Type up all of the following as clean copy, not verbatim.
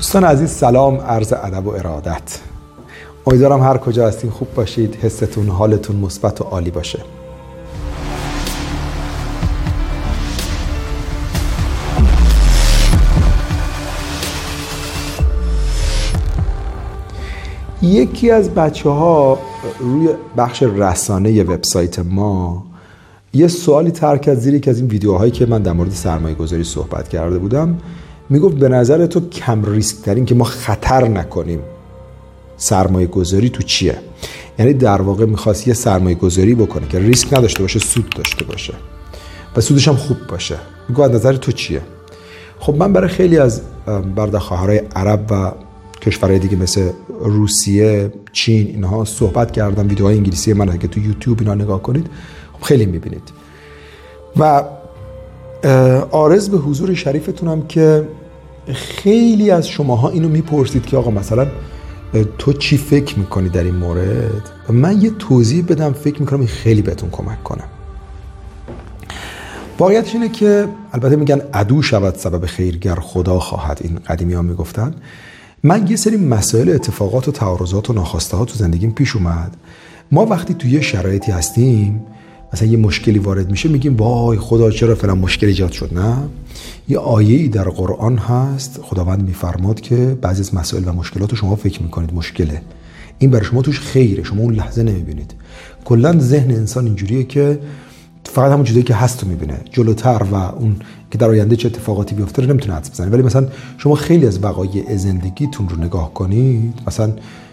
دوستان عزیز سلام، عرض ادب و ارادت. امیدوارم هر کجا هستین خوب باشید، حستون حالتون مثبت و عالی باشه. یکی از بچه‌ها روی بخش رسانه وبسایت ما یه سوالی طرح کرد زیر یکی از این ویدیوهایی که من در مورد سرمایه‌گذاری صحبت کرده بودم. میگفت به نظر تو کم ریسک ترین که ما خطر نکنیم سرمایه‌گذاری تو چیه؟ یعنی در واقع می‌خواست یه سرمایه‌گذاری بکنه که ریسک نداشته باشه، سود داشته باشه و سودش هم خوب باشه. میگفت از نظر تو چیه؟ خب من برای خیلی از برادر خواهرای عرب و کشورهای دیگه مثل روسیه، چین اینها صحبت کردم. ویدیوهای انگلیسی من که تو یوتیوب اینا نگاه کنید خب خیلی می‌بینید. و عارض به حضور شریفتونم که خیلی از شماها اینو میپرسید که آقا مثلا تو چی فکر میکنی در این مورد؟ من یه توضیح بدم، فکر میکنم این خیلی بهتون کمک کنه. واقعیتش اینه که البته میگن عدو شود سبب خیرگر خدا خواهد، این قدیمی ها میگفتن. من یه سری مسائل، اتفاقات و تعارضات و ناخواسته ها تو زندگیم پیش اومد. ما وقتی توی یه شرایطی هستیم، مثلا یه مشکلی وارد میشه، میگیم وای خدا چرا فلان مشکل ایجاد شد. نه، یه آیه‌ای در قرآن هست خداوند میفرماد که بعضی از مسائل و مشکلات شما فکر میکنید مشکله، این برای شما توش خیره، شما اون لحظه نمیبینید. کلا ذهن انسان اینجوریه که فقط همون چیزی که هست رو میبینه، جلوتر و اون که در آینده چه اتفاقاتی بیفته رو نمیتونه حدس بزنه. ولی مثلا شما خیلی از وقایع زندگیتون رو نگاه کنید، مثلا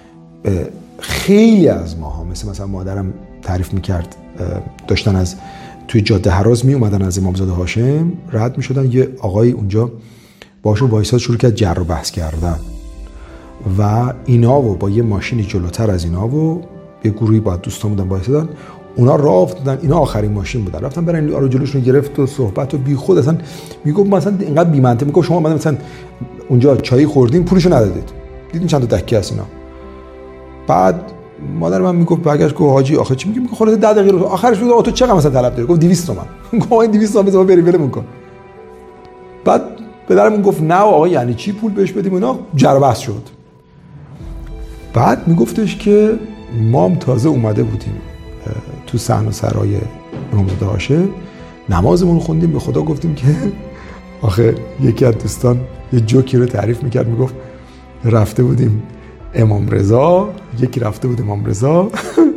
خیلی از ماها مثلا مادرم تعریف میکرد داشتن از توی جاده هراز می اومدن از امامزاده هاشم رد می شدن، یه آقای اونجا باشون وایساد شروع کرد جر و بحث کردن و اینا و با یه ماشینی جلوتر از اینا و یه گروهی با دوستان بودن وایسادن، اونا راه افتادن، اینا آخرین ماشین بودن، رفتن برن آرو جلوشون گرفت و صحبت و بی خود اصلا میگفت مثلا اینقدر بی منطق، میگفت شما اومدن مثلا اونجا چای خوردین پولشو ندادید، دیدین چند تا دکه از اینا. بعد مادر من میگفت برگشت گفت حاجی آخه چی میگی؟ خورده 10 دقیقه رو آخرش بود تو چقدر مثلا طلب داری؟ گفت 200 تومن. گفت این 200 تومن بذار بری ولمون کن. بعد پدرمون گفت نه آقا یعنی چی پول بهش بدیم؟ اینا جر و بحث شد. بعد میگفتش که ما هم تازه اومده بودیم تو صحن سرای امامزاده هاشم، نمازمون خوندیم، به خدا گفتیم که آخه یکی از دوستان یه جوکی رو تعریف میکرد، میگفت رفته بودیم امام رضا، یکی رفته بود امام رضا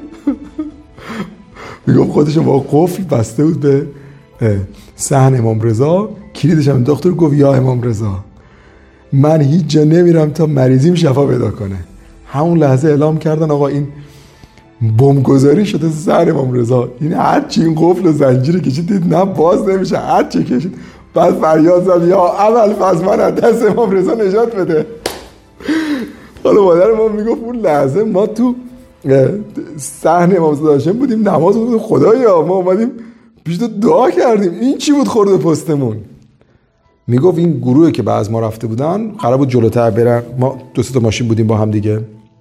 میگفت خودشو با قفل بسته بود به صحن امام رضا، کلیدش هم دکتر گفت یا امام رضا من هیچ جا نمیرم تا مریضیم شفا پیدا کنه. همون لحظه اعلام کردن آقا این بمبگذاری شده صحن امام رضا، این هرچی این قفل و زنجیر کشید دید نه باز نمیشه، هرچی کشید بعد فریاد زد یا اول فاز من از دست امام رضا نجات بده. حالا مادر ما میگفت اون لحظه ما تو صحن امامزاده هاشم بودیم، نماز بودیم، خدایا ما اومدیم پیش تو دعا کردیم، این چی بود خورده پستمون؟ میگفت این گروهی که بعض ما رفته بودن قرار بود جلوتر برن، ما 2 تا ماشین بودیم با هم دیگه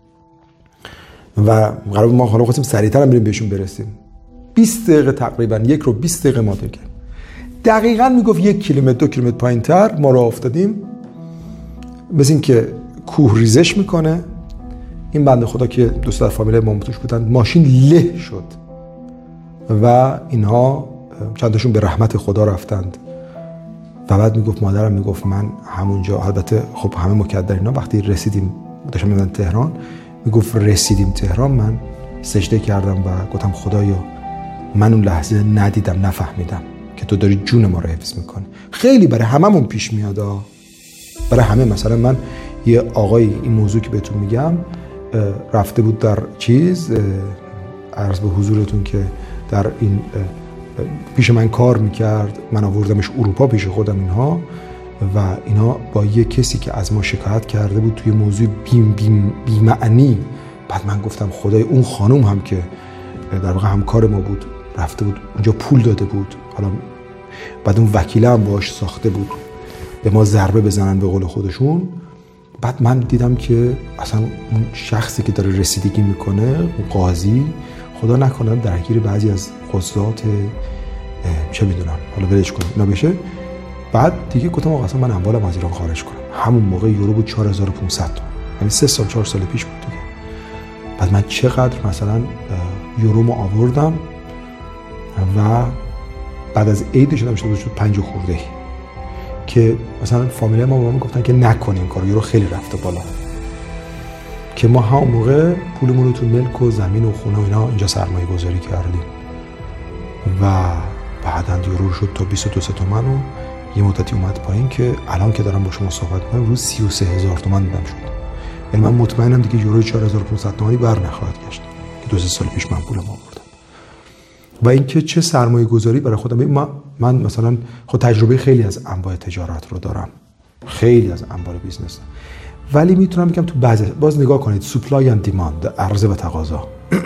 و قرار بود ما حالا خواستیم سریعتر هم بریم بهشون برسیم. 20 دقیقه تقریبا 1 رو 20 دقیقه ما دیگه دقیقاً میگفت 1 کیلومتر 2 کیلومتر پایینتر ما راه افتادیم، مثل این که کوه ریزش میکنه. این بنده خدا که دوست از فامیل ما توش بودن ماشین له شد و اینها چندشون به رحمت خدا رفتند. و بعد میگفت مادرم میگفت من همونجا، البته خب همه مکدر اینا، وقتی رسیدیم داشتم میرفتم تهران، میگفت رسیدیم تهران من سجده کردم و گفتم خدایا من اون لحظه ندیدم نفهمیدم که تو داری جون ما رو حفظ میکنی. خیلی برای هممون پیش میاد، برای همه. مثلا من یه آقای این موضوع که بهتون میگم رفته بود در عرض به حضورتون که در این پیش من کار میکرد، من آوردمش اروپا پیش خودم اینها و اینا با یه کسی که از ما شکایت کرده بود توی موضوع بی معنی. بعد من گفتم خدای اون خانوم هم که در واقع همکار ما بود رفته بود اونجا پول داده بود، حالا بعد اون وکیله هم باش ساخته بود به ما ضربه بزنن به قول خودشون. بعد من دیدم که اصلا اون شخصی که داره رسیدگی میکنه، اون قاضی، خدا نکنه درگیر بعضی از قضات چه میدونم حالا ولش کن اینا بشه، بعد دیگه گفتم آقا اصلا من اموالم از ایران خارج کنم. همون موقع یورو بود 4500 تومان، یعنی 3 سال 4 سال پیش بود دیگه. بعد من چقدر مثلا یورومو آوردم و بعد از عید شدم شد 5 خورده ای که مثلا فامیله ما میگفتن که نکنین این کارو، یورو خیلی رفته بالا، که ما همون موقع پولمون رو تو ملک و زمین و خونه و اینا اینجا سرمایه گذاری کردیم و بعداً یورو شد تا 22 تومن و یه مدتی اومد پایین که الان که دارم با شما صحبت می‌کنم روز 33000 تومان دیدم شد. یعنی من مطمئنم دیگه یورو 4500 تومانی بر نخواهد گشت که 2 سال پیش من پولم آوردم. و اینکه چه سرمایه گذاری برای خودم، من مثلا خود تجربه خیلی از انواع تجارت رو دارم، خیلی از انواع بیزنس، ولی میتونم بگم تو بعضی باز نگاه کنید سوپلای اند دیماند، عرضه و تقاضا.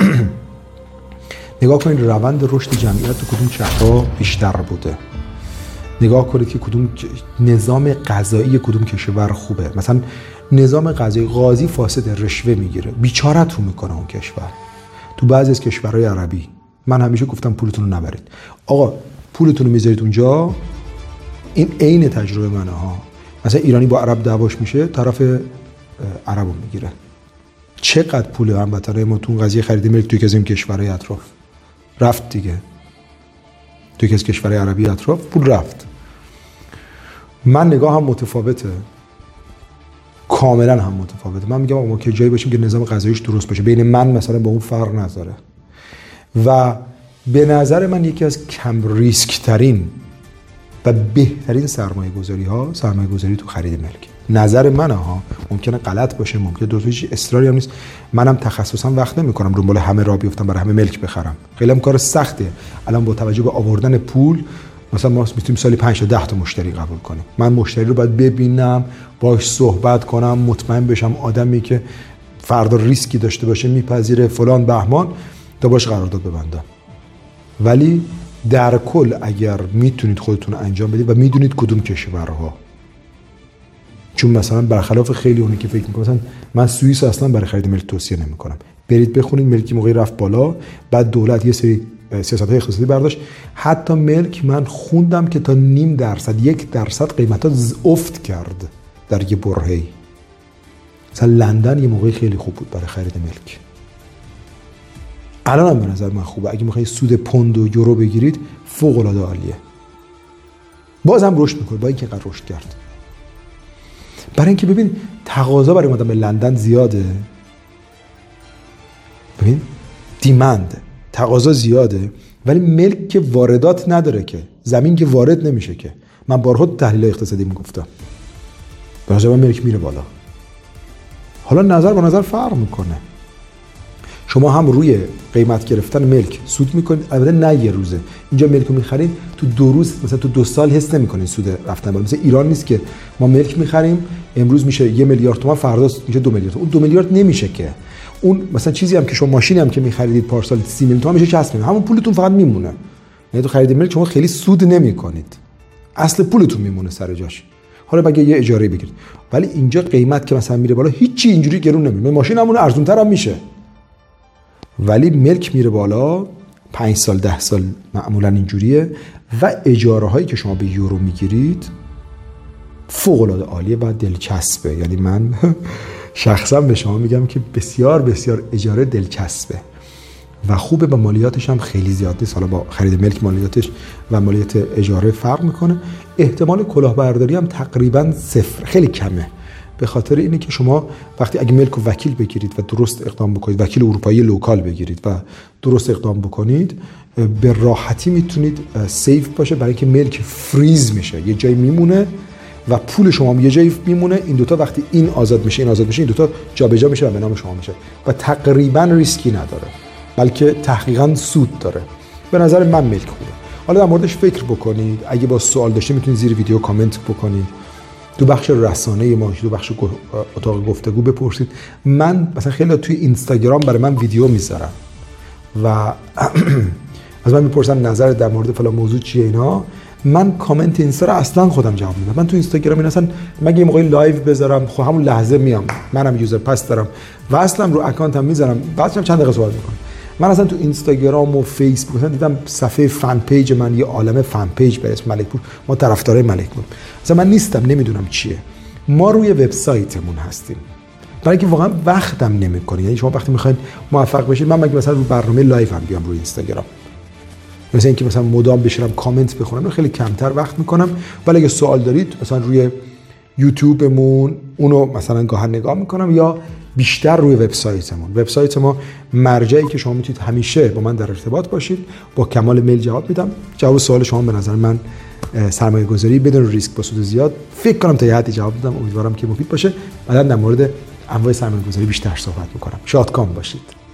نگاه کنید روند رشد جمعیت تو کدوم شهرها بیشتر بوده، نگاه کنید که کدوم نظام غذایی کدوم کشور خوبه. مثلا نظام غذایی قاضی فاسد رشوه میگیره، بیچاره‌تون میکنه اون کشور. تو بعضی از کشورهای عربی من همیشه گفتم پولتون رو نبرید، آقا پولتون رو میذارید اونجا. این عین تجربه منه ها. مثلا ایرانی با عرب دعواش میشه، طرف عربو میگیره. چقدر پول هموطنای ما تو قضیه خرید ملک توی از این کشورهای اطراف رفت دیگه، توی از کشورهای عربی اطراف پول رفت. من نگاه هم متفاوته، کاملا هم متفاوته. من میگم ما که جایی باشیم که نظام غذاییش درست باشه، بین من مثلا با اون فرق نذاره. و به نظر من یکی از کم ریسک ترین و بهترین سرمایه گذاری تو خرید ملک. نظر منه ها، ممکنه غلط باشه، ممکنه درست باشه، اصراری هم نیست. منم تخصصا وقت نمی‌کنم دنبال همه راه بیفتم برای همه ملک بخرم، خیلی هم کار سخته. الان با توجه به آوردن پول مثلا ما میتونیم سالی 5 تا 10 تا مشتری قبول کنیم. من مشتری رو باید ببینم، باهاش صحبت کنم، مطمئن بشم آدمی که فردا ریسکی داشته باشه میپذیره فلان بهمان تا باش قرارداد ببندم. ولی در کل اگر میتونید خودتون انجام بدید و میدونید کدوم کشورها، چون مثلا برخلاف خیلی اونی که فکر میکنن مثلا من سوئیس اصلا برای خرید ملک توصیه نمیکنم، برید بخونید ملکی موقعی رفت بالا، بعد دولت یه سری سیاست‌های اقتصادی برداشت. حتی ملک من خوندم که تا 0.5% 1% قیمتا افت کرد در یه برهه‌ای. مثلا لندن یه موقعی خیلی خوب بود برای خرید ملک، الان هم به نظر من خوبه. اگه میخواید سود پوند و یورو بگیرید فوق العاده عالیه، بازم رشد میکنه با اینکه قدر رشد کرد. برای اینکه ببین تقاضا برای اومدن به لندن زیاده، ببین دیمند، تقاضا زیاده، ولی ملک که واردات نداره، که زمین که وارد نمیشه. که من بارها تحلیل اقتصادی میگفتم به نظر من ملک میره بالا. حالا نظر با نظر فرق میکنه. شما هم روی قیمت گرفتن ملک سود میکنید، البته نه یه روزه. اینجا ملک رو میخرید تو 2 روز مثلا تو 2 سال حس نمیکنید سود رفتن بالا. مثلا ایران نیست که ما ملک میخریم امروز میشه 1 میلیارد تومان، فردا میشه 2 میلیارد. اون 2 میلیارد نمیشه که. اون مثلا چیزی هم که شما ماشینی هم که میخریدید پارسال 30 میلیون تومان میشه 60 میلیون، همون پولتون فقط میمونه. یعنی تو خرید ملک شما خیلی سود نمیکنید، اصل پولتون میمونه سر جاش. حالا بگه یه اجاره بگیرید، ولی اینجا قیمت که مثلا میره بالا هیچی اینجوری گرون نمیشه. ماشین همون ارزان‌تر هم میشه، ولی ملک میره بالا. 5 سال 10 سال معمولا اینجوریه. و اجاره هایی که شما به یورو میگیرید فوق العاده عالیه و دلچسبه. یعنی من شخصا به شما میگم که بسیار بسیار اجاره دلچسبه و خوبه و مالیاتش هم خیلی زیاد نیست. حالا با خرید ملک مالیاتش و مالیات اجاره فرق میکنه. احتمال کلاهبرداری هم تقریبا 0، خیلی کمه. به خاطر اینه که شما وقتی اگه ملک و وکیل بگیرید و درست اقدام بکنید، وکیل اروپایی لوکال بگیرید و درست اقدام بکنید، به راحتی میتونید سیف باشه، برای که ملک فریز میشه، یه جایی میمونه و پول شما هم یه جایی میمونه. این دوتا وقتی این آزاد میشه این دوتا جابجا میشه و به نام شما میشه و تقریبا ریسکی نداره، بلکه تحقیقا سود داره. به نظر من ملک خوبه. حالا در موردش فکر بکنید. اگه با سوال داشته میتونید زیر ویدیو کامنت بکنید، تو بخش رسانه ما، تو بخش اتاق گفتگو بپرسید. من مثلا خیلی توی اینستاگرام برای من ویدیو میذارم و از من میپرسن نظر در مورد فلان موضوع چیه اینا. من کامنت اینستا رو اصلا خودم جواب میدم. من تو اینستاگرام این اصلا مگه یه موقعی لایو بذارم خب همون لحظه میام، منم یوزر پس دارم و اصلا رو اکانتم میذارم، بعدش چند دقیقه صحبت میکنم. من اصلا تو اینستاگرام و فیسبوک مثلا دیدم صفحه فن پیج من یه عالمه فن پیج به اسم ملک پور، ما طرفدارای ملک پور. مثلا من نیستم، نمیدونم چیه. ما روی وبسایتمون هستیم برای اینکه واقعا وقتم نمیکنه. یعنی شما وقتی میخواید موفق بشید، من مگه مثلا رو برنامه لایو هم بیام روی اینستاگرام، مثلا اینکه مثلا مدام بشینم کامنت بخونم، رو خیلی کمتر وقت میکنم. ولی اگه سوال دارید مثلا روی یوتیوبمون اونو مثلا گاهی نگاه میکنم، یا بیشتر روی وبسایتمون. وبسایت ما مرجعی که شما میتونید همیشه با من در ارتباط باشید. با کمال میل جواب میدم. جواب سوال شما به نظر من سرمایه گذاری بدون ریسک با سود زیاد، فکر کنم تا یه حدی جواب دادم. امیدوارم که مفید باشه. بعدا در مورد انواع سرمایه گذاری بیشتر صحبت میکنم. شادکام باشید.